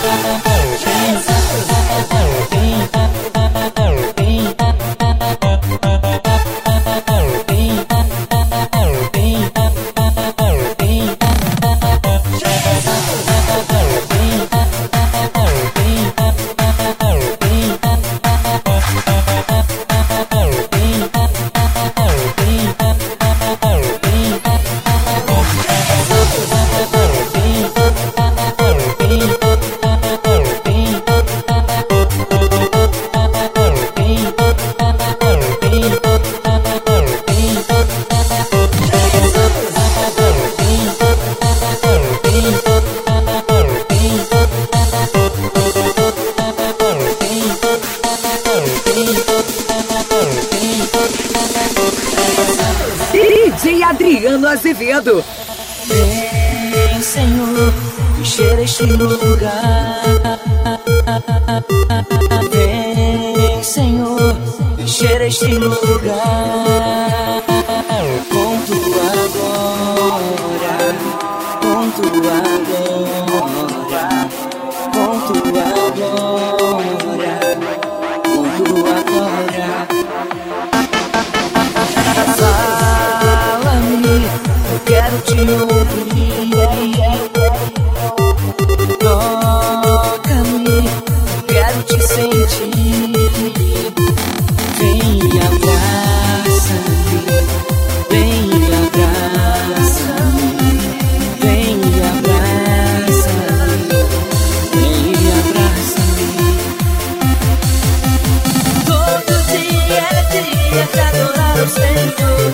DJ Adriano Azevedo. Vem, Senhor, encher este lugar. Vem, Senhor, encher este lugar. Com tua glória, com tua glória, com tua glória, com tua glória. Fala-me, eu quero te ouvir. Toca-me, quero te sentir. Vem e abraça-me, vem e abraça-me, vem e abraça-me, vem e abraça-me. Todo dia é dia de adorar o Senhor.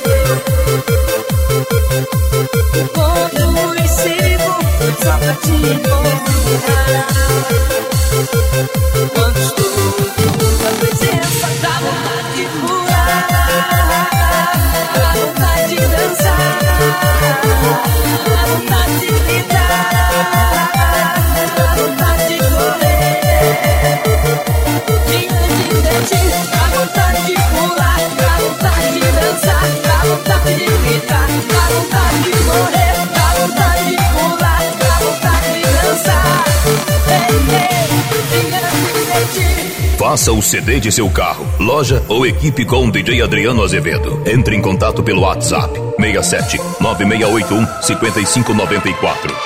Quando e sigo só pra te encontrar. Quando estou na tua presença, dá vontade de pular, dá vontade de dançar, dá vontade de gritar, dá vontade de correr. Diante de ti, dá vontade de pular, dá vontade de dançar, dá vontade de gritar, dá vontade de correr, dá vontade de pular, dá vontade de dançar. Ei, ei, diante de ti. Faça o CD de seu carro, loja ou equipe com o DJ Adriano Azevedo. Entre em contato pelo WhatsApp 67 9681 5594.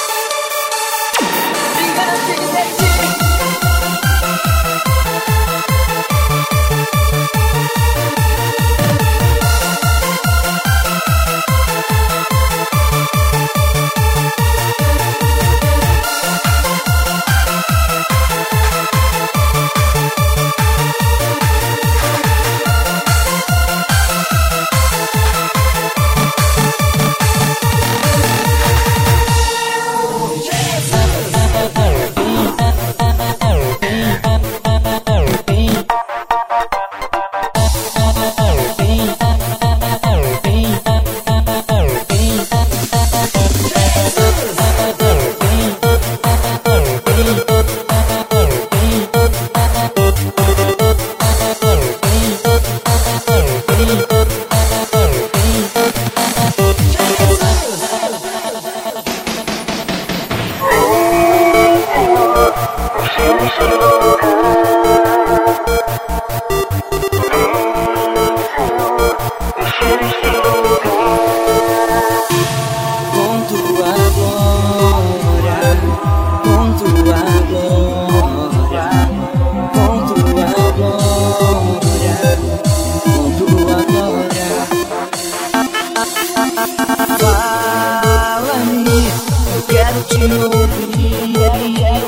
Fala-me, eu quero te ouvir.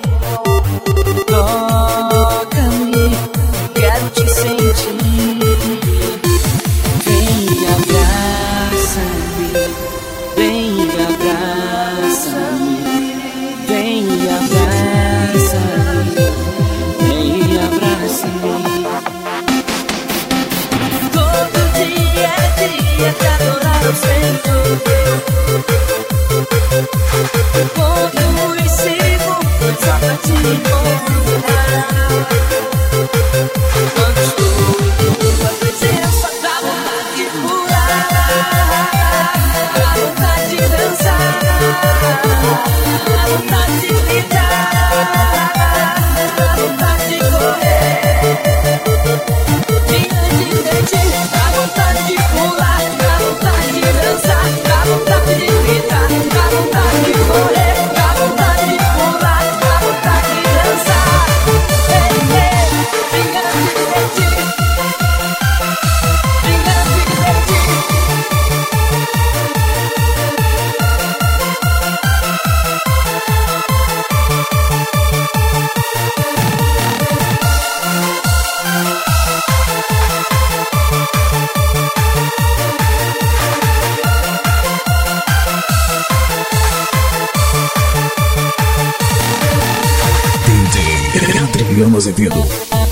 Toca-me, quero te sentir. Vem e abraça-me, vem e abraça-me, vem e abraça-me, vem e abraça-me. Todo dia é dia de adorar o Senhor. Quando e sigo só pra te encontrar. Quando estou na tua presença, dá vontade de pular, dá vontade de dançar, dá vontade de gritar, Adriano Azevedo.